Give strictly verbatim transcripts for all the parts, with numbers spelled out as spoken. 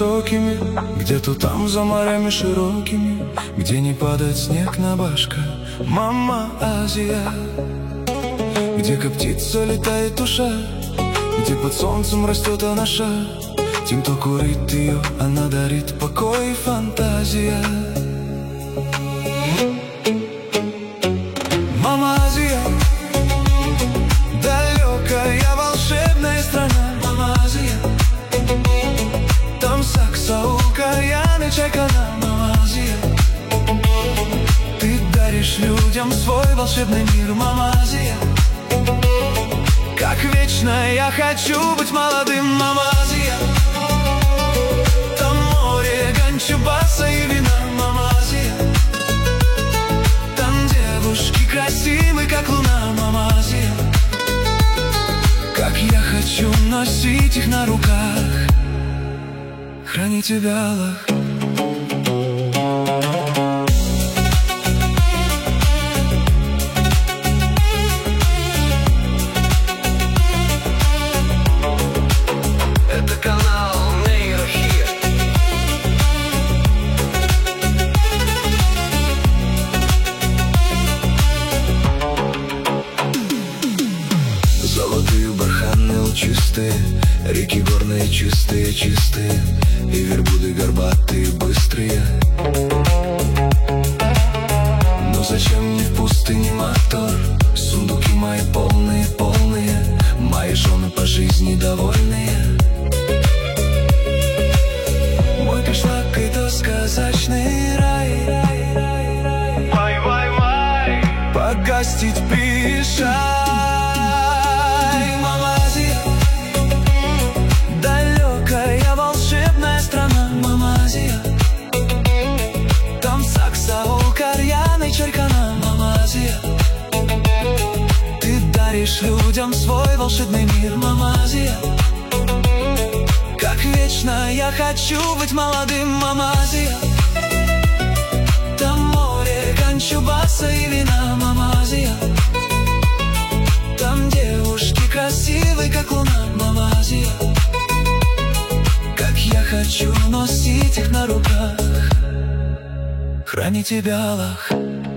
высокими, где-то там за морями широкими, где не падает снег на башка. Мама Азия, где коптится, летает душа, где под солнцем растет анаша. Тем, кто курит ее, она дарит покой и фантазия. Мама Азия, далекая волшебная страна. Мама Азия, там сакса, укаян и чайкана. Мама Азия, ты даришь людям свой волшебный мир. Мама Азия, как вечно я хочу быть молодым. Мама Азия, там море, ганчубаса и вина. Мама Азия, там девушки красивы, как луна. Мама Азия, как я хочу носить их на руках, храни тебя, Аллах. Это канал Нейрохит. Золотые барханы лучистые, реки горные чистые, чистые, и верблюды горбатые, быстрые. Но зачем мне в пустыне мотор? Сундуки мои полные, полные, мои жены по жизни довольные. Мой кишлак — это сказочный рай. Вай, вай, вай, погостить приезжай. Мама Азия, далекая волшебная страна. Мама Азия, там сакса, укарьян и чайкана. Мама Азия, ты даришь людям свой волшебный мир. Мама Азия, как вечно я хочу быть молодым. Мама Азия, там море, ганчубаса и вина. Мама Азия, там девушки красивы, как луна. Мама Азия, как я хочу носить их на руках, храни тебя, Аллах.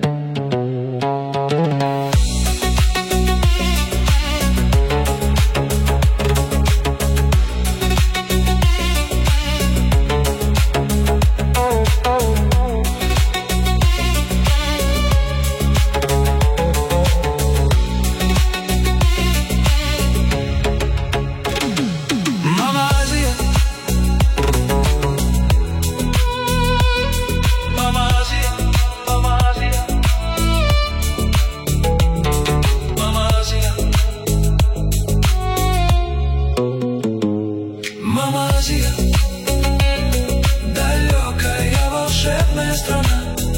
Мама Азия, далекая волшебная страна.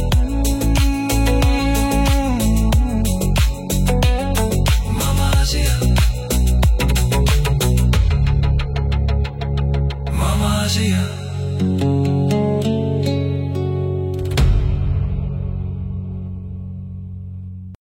Мама Азия, Мама Азия.